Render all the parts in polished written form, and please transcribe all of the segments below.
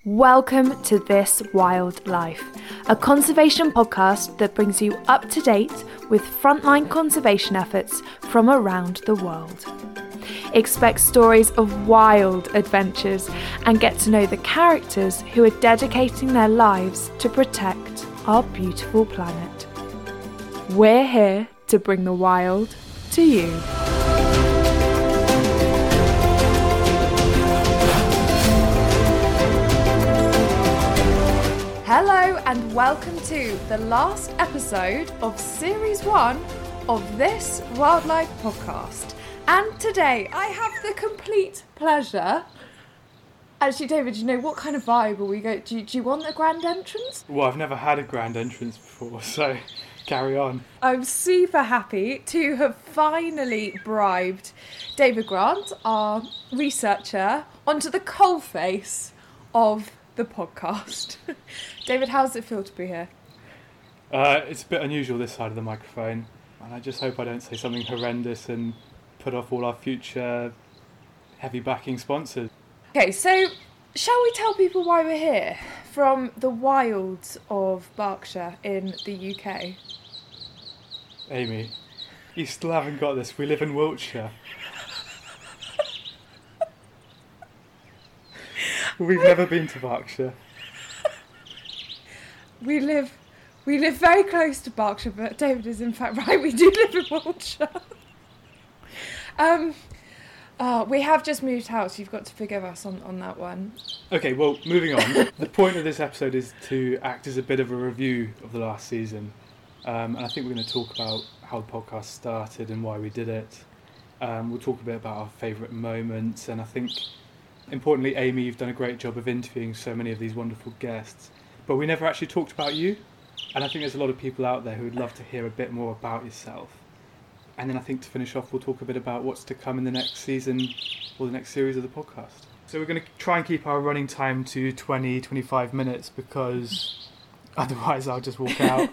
Welcome to This Wild Life, a conservation podcast that brings you up to date with frontline conservation efforts from around the world. Expect stories of wild adventures and get to know the characters who are dedicating their lives to protect our beautiful planet. We're here to bring the wild to you. Hello and welcome to the last episode of Series 1 of This Wildlife Podcast. And today I have the complete pleasure... Actually, David, do you know what kind of vibe will we go... Do you want a grand entrance? Well, I've never had a grand entrance before, so carry on. I'm super happy to have finally bribed David Grant, our researcher, onto the coalface of the podcast. David, how does it feel to be here? It's a bit unusual this side of the microphone, and I just hope I don't say something horrendous and put off all our future heavy backing sponsors. Okay, so shall we tell people why we're here? From the wilds of Berkshire in the UK. Amy, you still haven't got this. We live in Wiltshire. We've never been to Berkshire. We live very close to Berkshire, but David is in fact right. We do live in Wiltshire. We have just moved house. You've got to forgive us on that one. Okay, well, moving on. The point of this episode is to act as a bit of a review of the last season. And I think we're going to talk about how the podcast started and why we did it. We'll talk a bit about our favourite moments, and I think, importantly, Amy, you've done a great job of interviewing so many of these wonderful guests. But we never actually talked about you, and I think there's a lot of people out there who would love to hear a bit more about yourself. And then I think to finish off, we'll talk a bit about what's to come in the next season or the next series of the podcast. So we're going to try and keep our running time to 20-25 minutes because otherwise I'll just walk out.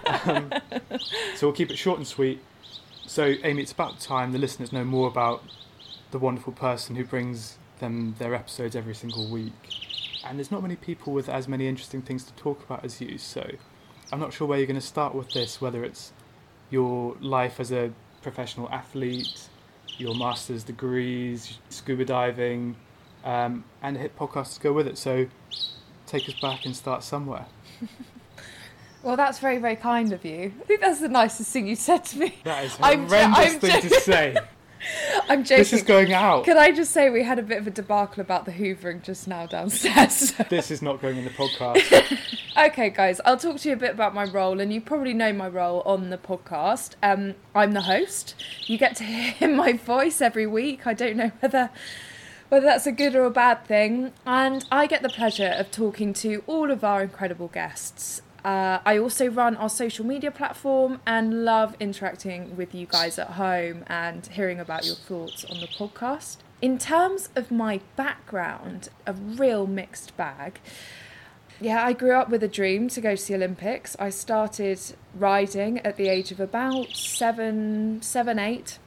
So we'll keep it short and sweet. So Amy, it's about time the listeners know more about the wonderful person who brings them their episodes every single week. And there's not many people with as many interesting things to talk about as you, so I'm not sure where you're going to start with this, whether it's your life as a professional athlete, your master's degrees, scuba diving, and hit podcasts to go with it. So take us back and start somewhere. Well, that's very, very kind of you. I think that's the nicest thing you said to me. That is a horrendous thing to say. I'm joking. This is going out. Can I just say we had a bit of a debacle about the hoovering just now downstairs. So. This is not going in the podcast. Okay, guys, I'll talk to you a bit about my role, and you probably know my role on the podcast. I'm the host. You get to hear my voice every week. I don't know whether that's a good or a bad thing. And I get the pleasure of talking to all of our incredible guests. I also run our social media platform and love interacting with you guys at home and hearing about your thoughts on the podcast. In terms of my background, a real mixed bag. Yeah, I grew up with a dream to go to the Olympics. I started riding at the age of about 7, 8.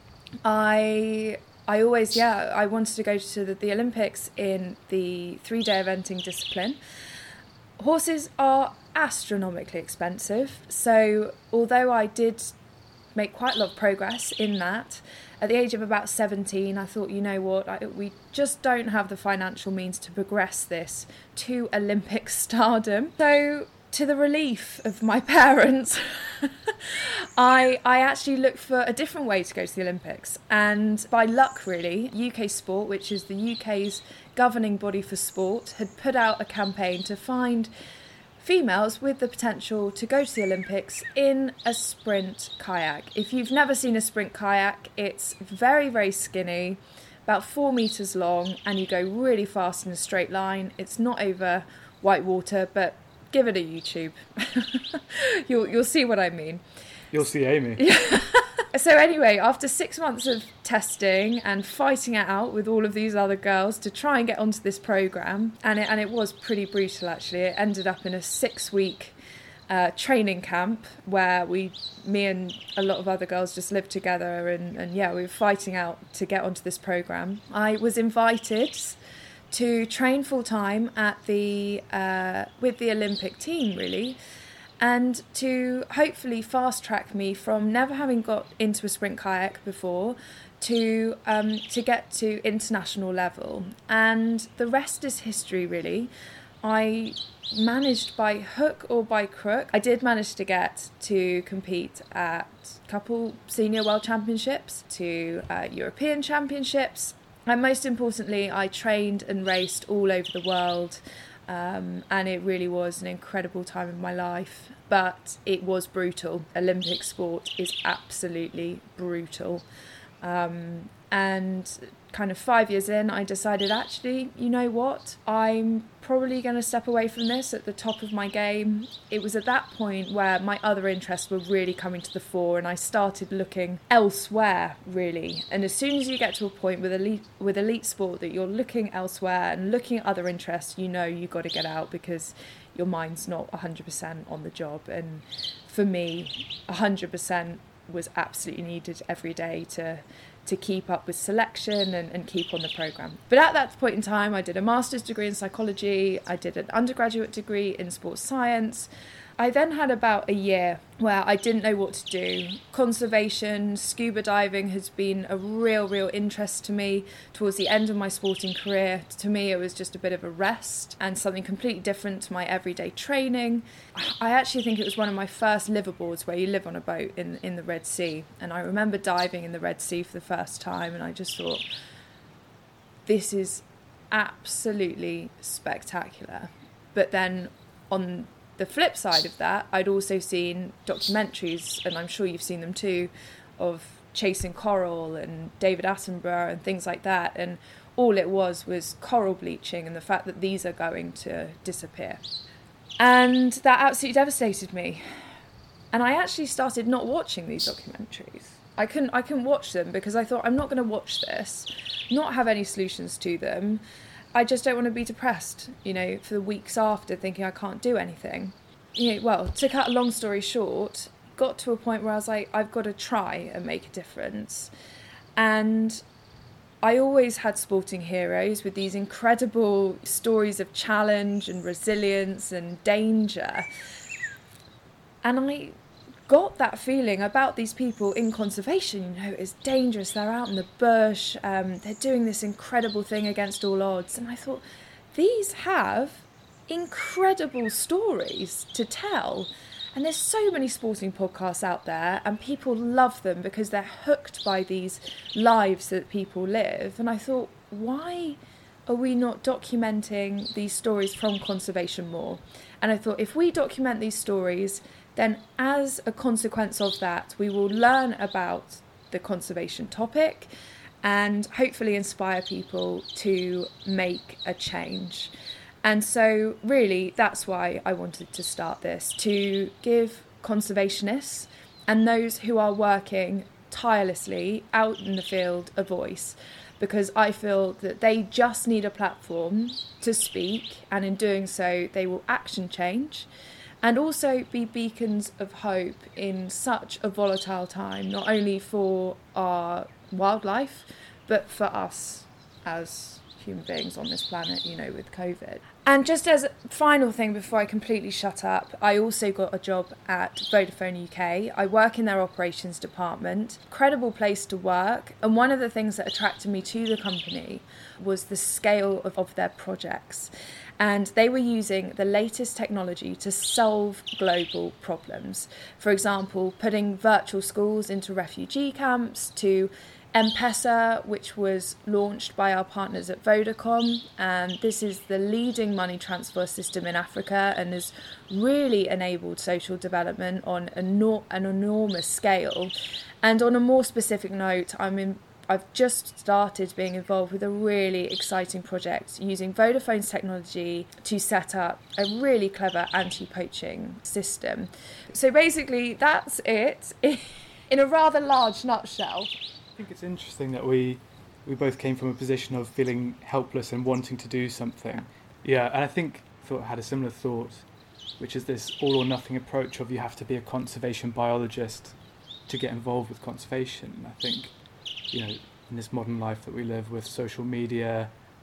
I wanted to go to the Olympics in the 3-day eventing discipline. Horses are astronomically expensive, so although I did make quite a lot of progress in that, at the age of about 17 I thought, you know what, we just don't have the financial means to progress this to Olympic stardom. So to the relief of my parents, I actually looked for a different way to go to the Olympics, and by luck really, UK Sport, which is the UK's governing body for sport, had put out a campaign to find females with the potential to go to the Olympics in a sprint kayak. If you've never seen a sprint kayak, it's very, very skinny, about 4 metres long, and you go really fast in a straight line. It's not over white water, but give it a YouTube. You'll see what I mean. You'll see Amy. So anyway, after 6 months of testing and fighting it out with all of these other girls to try and get onto this programme, and it was pretty brutal actually. It ended up in a 6-week training camp where me and a lot of other girls just lived together, and we were fighting out to get onto this programme. I was invited to train full time at with the Olympic team, really, and to hopefully fast track me from never having got into a sprint kayak before to get to international level. And the rest is history, really. I managed by hook or by crook. I did manage to get to compete at a couple senior world championships, to European championships, and most importantly, I trained and raced all over the world, and it really was an incredible time in my life. But it was brutal. Olympic sport is absolutely brutal. And kind of 5 years in, I decided, actually, you know what? I'm probably going to step away from this at the top of my game. It was at that point where my other interests were really coming to the fore, and I started looking elsewhere, really. And as soon as you get to a point with elite sport that you're looking elsewhere and looking at other interests, you know you've got to get out, because your mind's not 100% on the job. And for me, 100% was absolutely needed every day to keep up with selection and keep on the programme. But at that point in time, I did a master's degree in psychology, I did an undergraduate degree in sports science. I then had about a year where I didn't know what to do. Conservation, scuba diving has been a real interest to me towards the end of my sporting career. To me, it was just a bit of a rest and something completely different to my everyday training. I actually think it was one of my first liveaboards, where you live on a boat in the Red Sea. And I remember diving in the Red Sea for the first time, and I just thought, this is absolutely spectacular. But then on the flip side of that, I'd also seen documentaries, and I'm sure you've seen them too, of chasing coral and David Attenborough and things like that, and all it was coral bleaching and the fact that these are going to disappear. And that absolutely devastated me. And I actually started not watching these documentaries. I couldn't watch them, because I thought, I'm not going to watch this, not have any solutions to them. I just don't want to be depressed, for the weeks after, thinking I can't do anything. To cut a long story short, got to a point where I was like, I've got to try and make a difference. And I always had sporting heroes with these incredible stories of challenge and resilience and danger. And I got that feeling about these people in conservation. It's dangerous, they're out in the bush, they're doing this incredible thing against all odds, and I thought, these have incredible stories to tell. And there's so many sporting podcasts out there, and people love them because they're hooked by these lives that people live. And I thought, why are we not documenting these stories from conservation more? And I thought, if we document these stories, then as a consequence of that, we will learn about the conservation topic and hopefully inspire people to make a change. And so really, that's why I wanted to start this, to give conservationists and those who are working tirelessly out in the field a voice, because I feel that they just need a platform to speak, and in doing so, they will action change and also be beacons of hope in such a volatile time, not only for our wildlife, but for us as human beings on this planet, with COVID. And just as a final thing before I completely shut up, I also got a job at Vodafone UK. I work in their operations department. Incredible place to work. And one of the things that attracted me to the company was the scale of their projects. And they were using the latest technology to solve global problems. For example, putting virtual schools into refugee camps, to M-Pesa, which was launched by our partners at Vodacom, and this is the leading money transfer system in Africa and has really enabled social development on an enormous scale. And on a more specific note, I've just started being involved with a really exciting project using Vodafone's technology to set up a really clever anti-poaching system. So basically, that's it in a rather large nutshell. I think it's interesting that we both came from a position of feeling helpless and wanting to do something. Yeah, and I had a similar thought, which is this all or nothing approach of you have to be a conservation biologist to get involved with conservation. I think, in this modern life that we live with social media,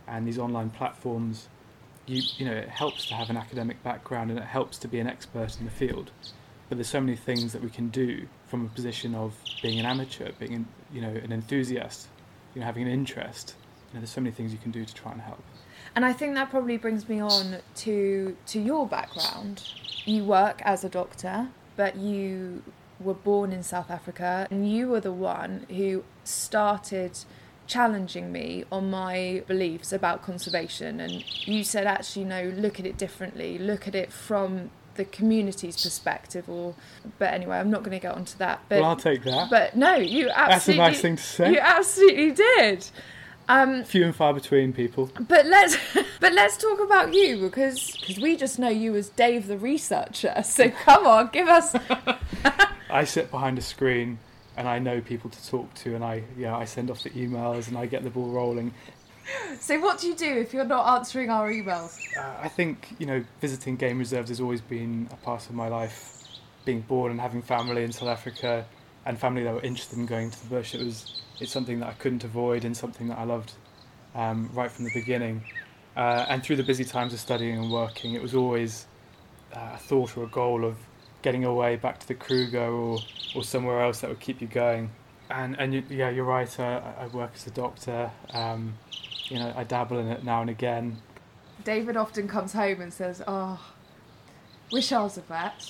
and these online platforms, you know, it helps to have an academic background and it helps to be an expert in the field. But there's so many things that we can do from a position of being an amateur, being an enthusiast, having an interest. There's so many things you can do to try and help. And I think that probably brings me on to your background. You work as a doctor, but you were born in South Africa, and you were the one who started challenging me on my beliefs about conservation. And you said, actually, no, look at it differently. Look at it from the community's perspective. But anyway, I'm not going to get onto that. But, well, I'll take that. But no, you absolutely... That's a nice thing to say. You absolutely did. Few and far between, people. But let's talk about you, because we just know you as Dave the researcher. So come on, give us... I sit behind a screen and I know people to talk to, and I send off the emails and I get the ball rolling. So what do you do if you're not answering our emails? I think, visiting game reserves has always been a part of my life. Being born and having family in South Africa and family that were interested in going to the bush, it's something that I couldn't avoid and something that I loved right from the beginning. And through the busy times of studying and working, it was always a thought or a goal of getting away back to the Kruger or somewhere else that would keep you going. And you're right, I work as a doctor. I dabble in it now and again. David often comes home and says, wish I was a vet.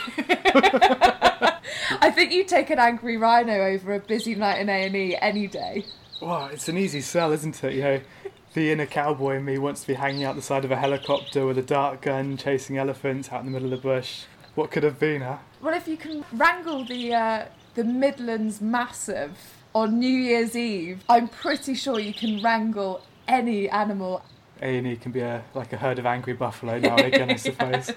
I think you'd take an angry rhino over a busy night in A&E any day. Well, it's an easy sell, isn't it? The inner cowboy in me wants to be hanging out the side of a helicopter with a dart gun, chasing elephants out in the middle of the bush. What could have been, huh? Well, if you can wrangle the Midlands Massive on New Year's Eve, I'm pretty sure you can wrangle any animal. A&E can be like a herd of angry buffalo now and again, I suppose.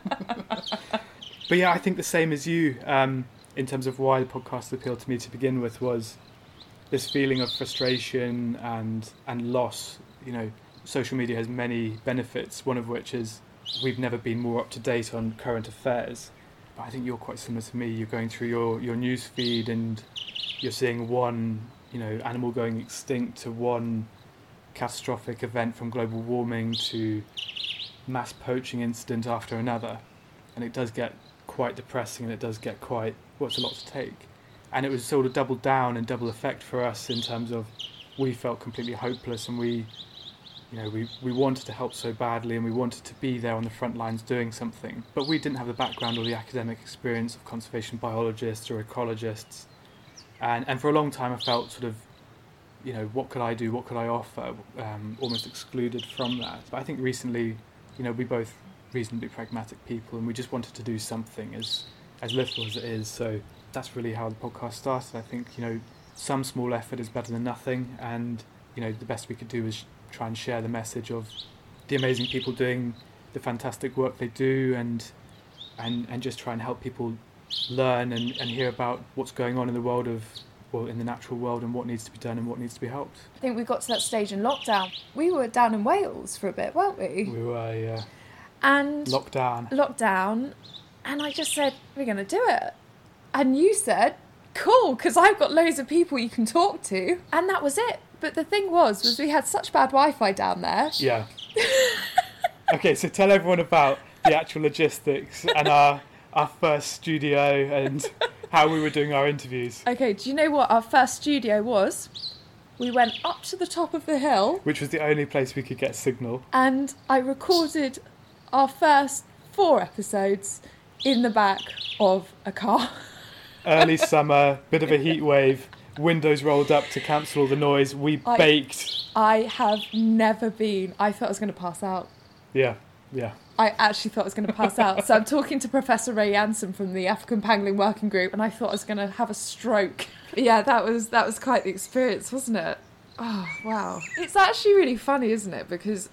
But yeah, I think the same as you, in terms of why the podcast appealed to me to begin with, was this feeling of frustration and loss. Social media has many benefits, one of which is we've never been more up to date on current affairs. But I think you're quite similar to me. You're going through your news feed and you're seeing one, animal going extinct, to one catastrophic event from global warming to mass poaching incident after another. And it does get quite depressing, and it does get it's a lot to take. And it was sort of double down and double effect for us in terms of we felt completely hopeless, and we wanted to help so badly, and we wanted to be there on the front lines doing something. But we didn't have the background or the academic experience of conservation biologists or ecologists. And for a long time I felt sort of, what could I do, what could I offer, almost excluded from that. But I think recently, we both reasonably pragmatic people, and we just wanted to do something as little as it is. So that's really how the podcast started. I think, some small effort is better than nothing, and, the best we could do is try and share the message of the amazing people doing the fantastic work they do, and just try and help people learn and hear about what's going on in the world in the natural world, and what needs to be done and what needs to be helped. I think we got to that stage in lockdown. We were down in Wales for a bit, weren't we? We were, yeah. And lockdown, and I just said, we're going to do it. And you said, cool, because I've got loads of people you can talk to. And that was it. But the thing was we had such bad Wi-Fi down there. Yeah. Okay, so tell everyone about the actual logistics and our first studio and how we were doing our interviews. Okay, do you know what our first studio was? We went up to the top of the hill. Which was the only place we could get signal. And I recorded our first 4 episodes in the back of a car. Early summer, bit of a heat wave, windows rolled up to cancel all the noise. We baked. I have never been... I thought I was going to pass out. Yeah. I actually thought I was going to pass out. So I'm talking to Professor Ray Jansen from the African Pangolin Working Group, and I thought I was going to have a stroke. But yeah, that was quite the experience, wasn't it? Oh, wow. It's actually really funny, isn't it? Because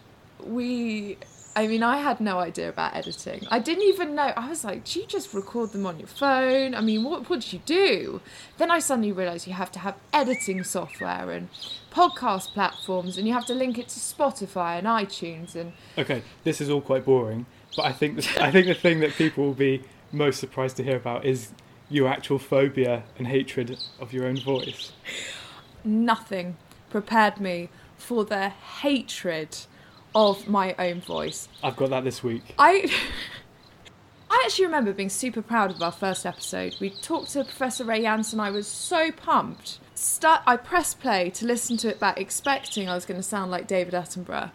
I had no idea about editing. I didn't even know. I was like, do you just record them on your phone? I mean, what do you do? Then I suddenly realised you have to have editing software and podcast platforms, and you have to link it to Spotify and iTunes. And okay, this is all quite boring, but I think the thing that people will be most surprised to hear about is your actual phobia and hatred of your own voice. Nothing prepared me for the hatred of my own voice. I've got that this week. I actually remember being super proud of our first episode. We talked to Professor Ray Jansen. I was so pumped. I pressed play to listen to it back, expecting I was going to sound like David Attenborough.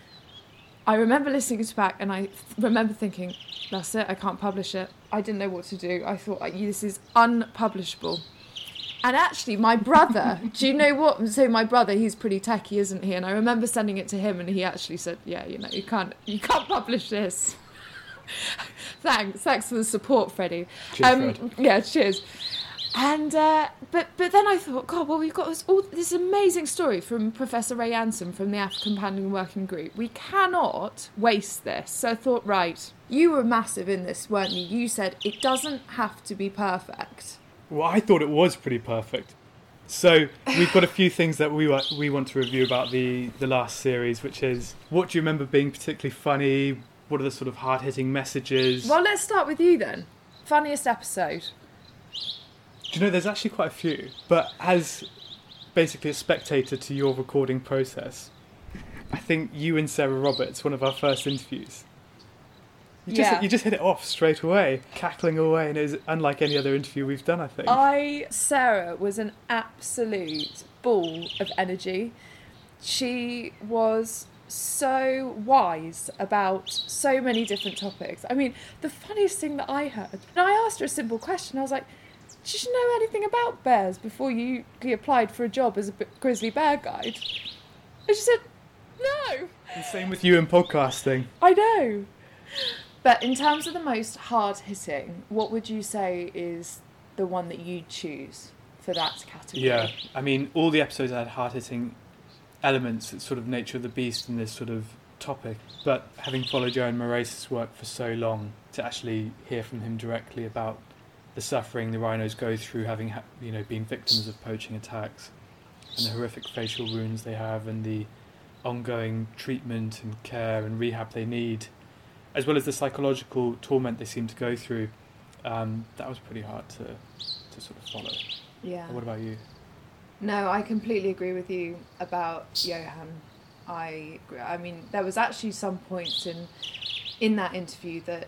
I remember listening to it back, and I remember thinking, that's it, I can't publish it. I didn't know what to do. I thought, this is unpublishable. And actually, my brother, do you know what? So my brother, he's pretty techie, isn't he? And I remember sending it to him, and he actually said, yeah, you can't publish this. Thanks for the support, Freddie. Cheers, Fred. Yeah, cheers. And but then I thought, God, well, we've got this amazing story from Professor Ray Jansen from the African Pandemic Working Group. We cannot waste this. So I thought, right, you were massive in this, weren't you? You said it doesn't have to be perfect. Well, I thought it was pretty perfect. So we've got a few things that we want to review about the last series, which is, what do you remember being particularly funny? What are the sort of hard-hitting messages? Well, let's start with you then. Funniest episode. Do you know, there's actually quite a few. But as basically a spectator to your recording process, I think you and Sarah Roberts, one of our first interviews, you just hit it off straight away, cackling away, and it was unlike any other interview we've done, I think. Sarah was an absolute ball of energy. She was so wise about so many different topics. I mean, the funniest thing that I heard, and I asked her a simple question, I was like, did you know anything about bears before you applied for a job as a grizzly bear guide? And she said, no. And same with you in podcasting. I know. But in terms of the most hard-hitting, what would you say is the one that you'd choose for that category? Yeah, I mean, all the episodes had hard-hitting elements. It's sort of nature of the beast in this sort of topic. But having followed Johan Moraes' work for so long, to actually hear from him directly about the suffering the rhinos go through, having been victims of poaching attacks, and the horrific facial wounds they have, and the ongoing treatment and care and rehab they need, as well as the psychological torment they seem to go through, that was pretty hard to sort of follow. Yeah. What about you? No, I completely agree with you about Johan. I mean, there was actually some points in that interview that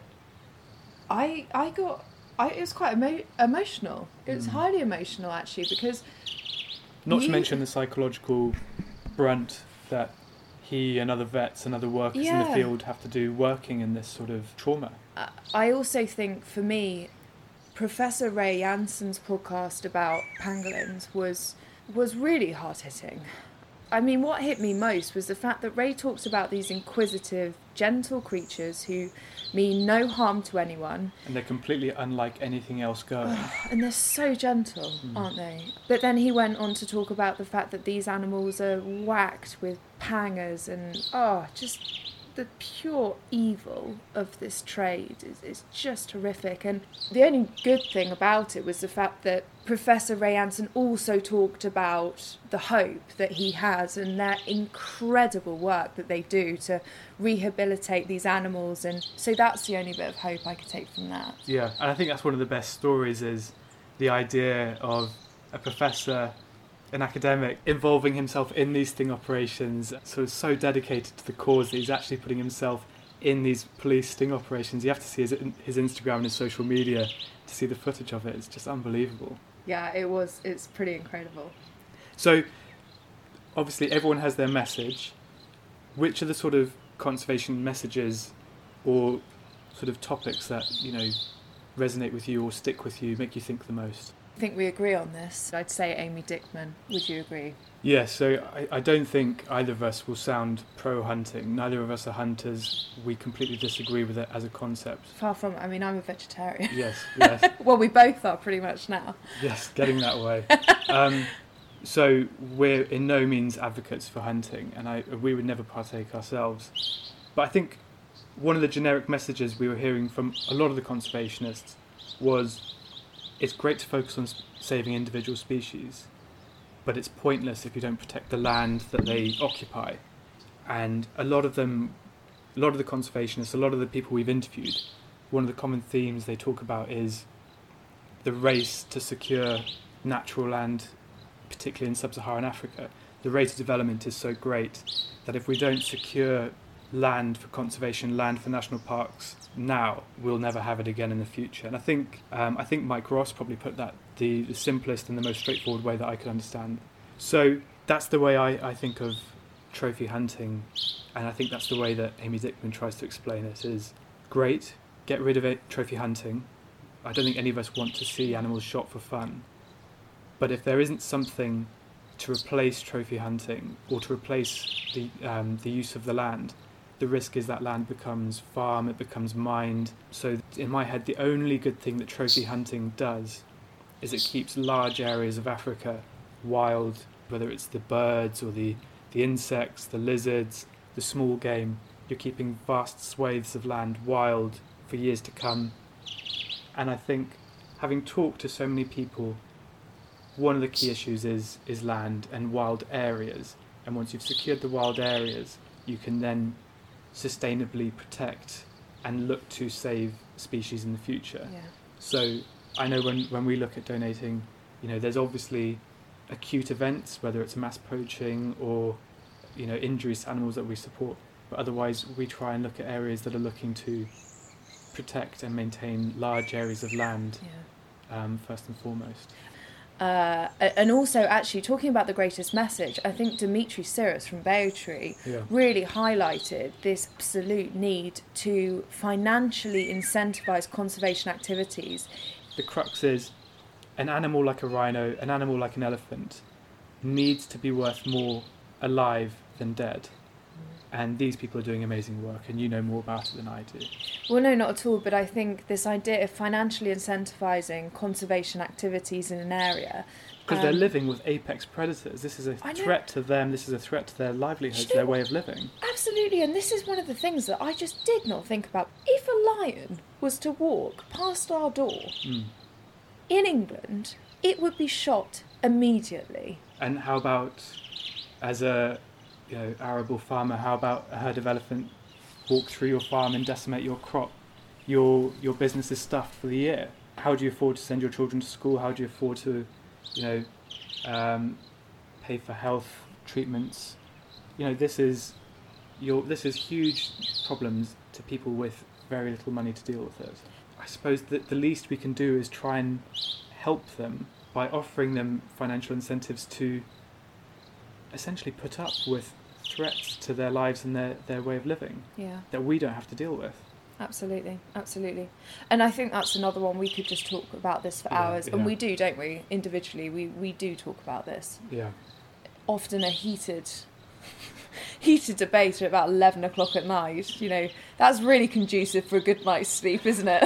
it was quite emotional. It was highly emotional, actually, because... Not to mention the psychological brunt that he and other vets and other workers in the field have to do working in this sort of trauma. I also think, for me, Professor Ray Jansen's podcast about pangolins was really hard-hitting. I mean, what hit me most was the fact that Ray talks about these inquisitive, gentle creatures who mean no harm to anyone. And they're completely unlike anything else going. And they're so gentle, aren't they? But then he went on to talk about the fact that these animals are whacked with pangers and, just the pure evil of this trade is just horrific. And the only good thing about it was the fact that Professor Ray Jansen also talked about the hope that he has and their incredible work that they do to rehabilitate these animals. And so that's the only bit of hope I could take from that. Yeah, and I think that's one of the best stories, is the idea of a professor, an academic, involving himself in these sting operations, so dedicated to the cause that he's actually putting himself in these police sting operations. You have to see his Instagram and his social media to see the footage of it. It's just unbelievable. Yeah, it's pretty incredible. So, obviously everyone has their message. Which are the sort of conservation messages or sort of topics that, resonate with you or stick with you, make you think the most? I think we agree on this. I'd say Amy Dickman. Would you agree? Yeah, so I don't think either of us will sound pro-hunting. Neither of us are hunters. We completely disagree with it as a concept. Far from it. I mean, I'm a vegetarian. Yes. Well, we both are pretty much now. Yes, getting that way. So we're in no means advocates for hunting, and we would never partake ourselves. But I think one of the generic messages we were hearing from a lot of the conservationists was, it's great to focus on saving individual species, but it's pointless if you don't protect the land that they occupy. And a lot of the conservationists, a lot of the people we've interviewed, one of the common themes they talk about is the race to secure natural land, particularly in sub-Saharan Africa. the rate of development is so great that if we don't secure land for conservation, land for national parks now, we'll never have it again in the future. And I think Mike Ross probably put that the simplest and the most straightforward way that I could understand. So that's the way I think of trophy hunting, and I think that's the way that Amy Dickman tries to explain it, is great, get rid of it, trophy hunting. I don't think any of us want to see animals shot for fun. But if there isn't something to replace trophy hunting or to replace the use of the land, the risk is that land becomes farm, it becomes mined. So in my head, the only good thing that trophy hunting does is it keeps large areas of Africa wild, whether it's the birds or the insects, the lizards, the small game. You're keeping vast swathes of land wild for years to come. And I think, having talked to so many people, one of the key issues is land and wild areas. And once you've secured the wild areas, you can then sustainably protect and look to save species in the future. Yeah. So I know when we look at donating, there's obviously acute events, whether it's mass poaching or injuries to animals that we support, but otherwise we try and look at areas that are looking to protect and maintain large areas of land, first and foremost. And also, actually, talking about the greatest message, I think Dimitri Siris from Baytree really highlighted this absolute need to financially incentivise conservation activities. The crux is, an animal like a rhino, an animal like an elephant, needs to be worth more alive than dead. And these people are doing amazing work, and you know more about it than I do. Well, no, not at all, but I think this idea of financially incentivising conservation activities in an area... Because they're living with apex predators. This is a threat to them, this is a threat to their livelihoods, their way of living. Absolutely, and this is one of the things that I just did not think about. If a lion was to walk past our door in England, it would be shot immediately. And how about, as a arable farmer, how about a herd of elephant walk through your farm and decimate your crop? Your business is stuffed for the year. How do you afford to send your children to school? How do you afford to, pay for health treatments? This is huge problems to people with very little money to deal with it. I suppose that the least we can do is try and help them by offering them financial incentives to essentially put up with threats to their lives and their way of living that we don't have to deal with. Absolutely. And I think that's another one. We could just talk about this for hours, and we do, don't we? Individually, we do talk about this. Yeah. Often a heated debate at about 11 o'clock at night. That's really conducive for a good night's sleep, isn't it?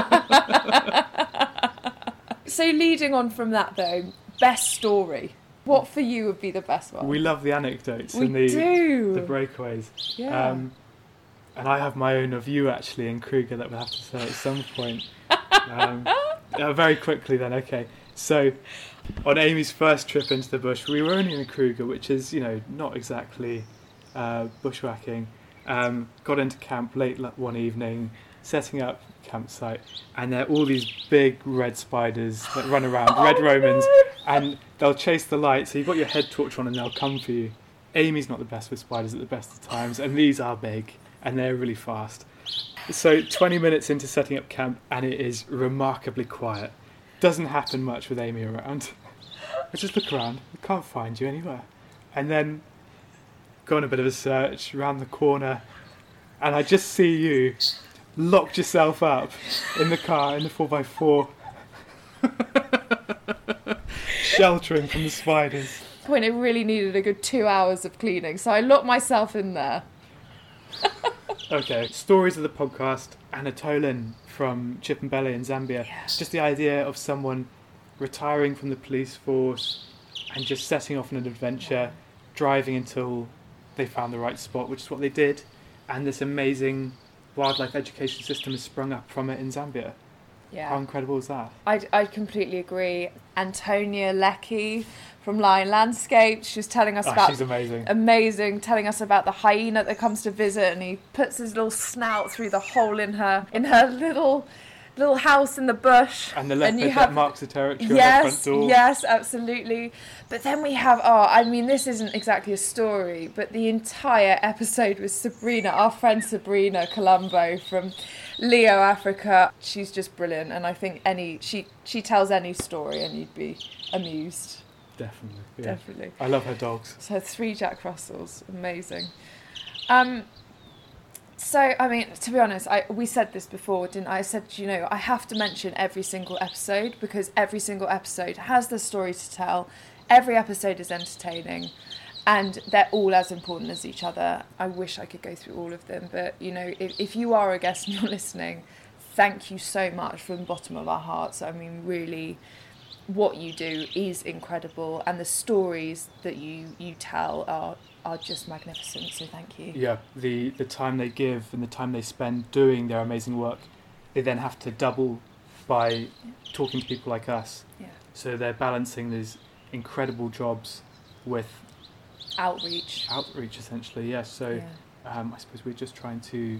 So leading on from that, though, best story. What for you would be the best one? We love the anecdotes and the breakaways. Yeah. And I have my own of you, actually, in Kruger that we'll have to say at some point. Very quickly then, okay. So, on Amy's first trip into the bush, we were only in Kruger, which is, not exactly bushwhacking. Got into camp late one evening, setting up campsite, and there are all these big red spiders that run around, red Romans, and they'll chase the light, so you've got your head torch on and they'll come for you. Amy's not the best with spiders at the best of times, and these are big, and they're really fast. So 20 minutes into setting up camp, and it is remarkably quiet. Doesn't happen much with Amy around. I just look around, I can't find you anywhere. And then go on a bit of a search around the corner, and I just see you locked yourself up in the car, in the 4x4, sheltering from the spiders. At that point, it really needed a good 2 hours of cleaning, so I locked myself in there. Okay, stories of the podcast. Anatolin from Chippembele in Zambia. Yeah. Just the idea of someone retiring from the police force and just setting off on an adventure, driving until they found the right spot, which is what they did. And this amazing wildlife education system has sprung up from it in Zambia. Yeah. How incredible is that? I completely agree. Antonia Leckie from Lion Landscape, she was telling us about... She's amazing. Amazing, telling us about the hyena that comes to visit, and he puts his little snout through the hole in her little little house in the bush. And the leopard you that marks the territory yes, on the front door. Yes, absolutely. But then we have, this isn't exactly a story, but the entire episode with Sabrina, our friend Sabrina Colombo from Leo Africa. She's just brilliant, and I think she tells any story and you'd be amused. Definitely. Yeah. Definitely. I love her dogs. So 3 Jack Russells, amazing. So, I mean, to be honest, we said this before, didn't I? I said, I have to mention every single episode because every single episode has the story to tell. Every episode is entertaining and they're all as important as each other. I wish I could go through all of them, but, if you are a guest and you're listening, thank you so much from the bottom of our hearts. I mean, really, what you do is incredible and the stories that you tell are just magnificent, so thank you. Yeah, the time they give and the time they spend doing their amazing work, they then have to double by talking to people like us. Yeah. So they're balancing these incredible jobs with Outreach, essentially, yes. So I suppose we're just trying to,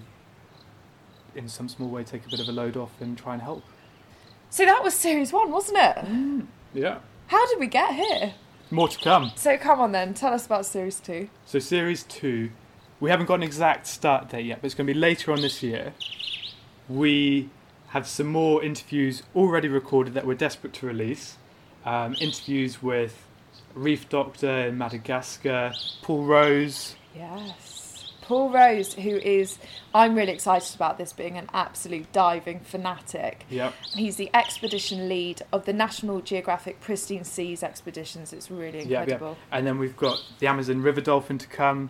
in some small way, take a bit of a load off and try and help. So that was series 1, wasn't it? Yeah. How did we get here? More to come. So come on then, tell us about series 2. So series 2, we haven't got an exact start date yet, but it's going to be later on this year. We have some more interviews already recorded that we're desperate to release. Interviews with Reef Doctor in Madagascar, Paul Rose. Yes. Paul Rose, who is, I'm really excited about this being an absolute diving fanatic. Yep. He's the expedition lead of the National Geographic Pristine Seas expeditions. It's really incredible. Yep. And then we've got the Amazon River Dolphin to come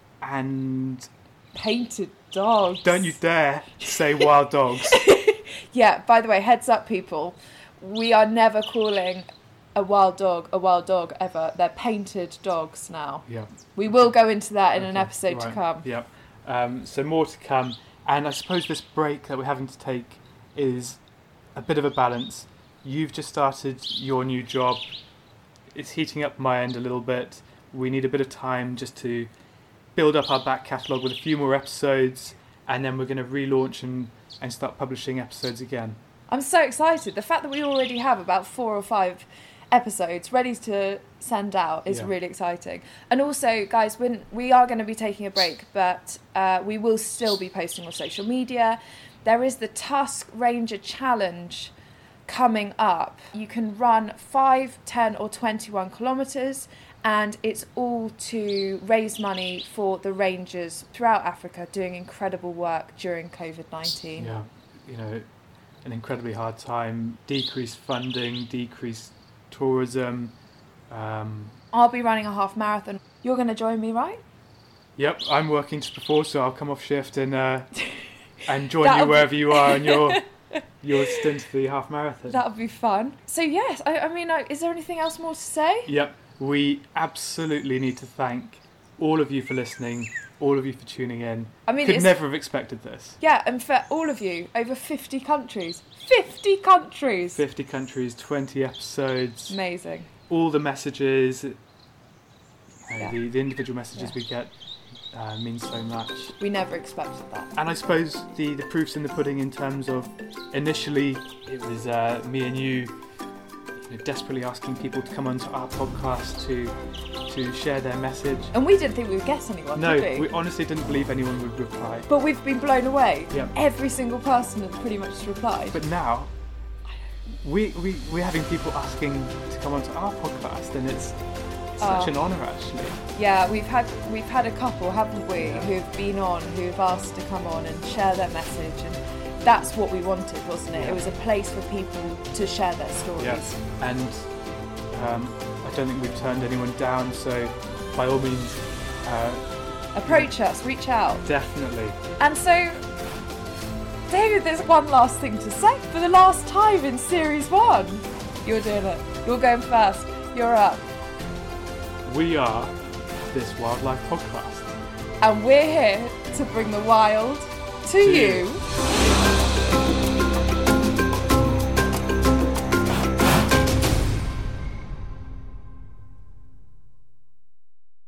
and... Painted dogs. Don't you dare say wild dogs. Yeah, by the way, heads up people, we are never calling a wild dog ever. They're painted dogs now. Yeah. We will go into that in an episode to come. Yep. So more to come. And I suppose this break that we're having to take is a bit of a balance. You've just started your new job. It's heating up my end a little bit. We need a bit of time just to build up our back catalogue with a few more episodes, and then we're going to relaunch and start publishing episodes again. I'm so excited. The fact that we already have about 4 or 5 episodes ready to send out is really exciting. And also, guys, we are going to be taking a break, but we will still be posting on social media. There is the Tusk Ranger Challenge coming up. You can run 5, 10 or 21 kilometres, and it's all to raise money for the rangers throughout Africa doing incredible work during COVID-19. Yeah, an incredibly hard time, decreased funding, decreased tourism. I'll be running a half marathon. You're going to join me, right? Yep, I'm working just before, so I'll come off shift and join you wherever you are on your stint for the half marathon. That would be fun. So yes, I mean, is there anything else more to say? Yep, we absolutely need to thank all of you for listening, all of you for tuning in. I mean, could never have expected this. Yeah, and for all of you, over 50 countries. 50 countries! 50 countries, 20 episodes. Amazing. All the messages, the individual messages we get mean so much. We never expected that. And I suppose the proof's in the pudding in terms of initially it was me and you desperately asking people to come onto our podcast to share their message. And we didn't think we would get anyone, did we? We honestly didn't believe anyone would reply. But we've been blown away. Yep. Every single person has pretty much replied. But now, we're having people asking to come onto our podcast, and it's such an honour, actually. Yeah, we've had a couple, haven't we, who've been on, who've asked to come on and share their message, and that's what we wanted, wasn't it? Yeah. It was a place for people to share their stories. Yes, and I don't think we've turned anyone down, so by all means... approach us, reach out. Definitely. And so, David, there's one last thing to say. For the last time in Series 1, you're doing it. You're going first. You're up. We are This Wildlife Podcast. And we're here to bring the wild to you.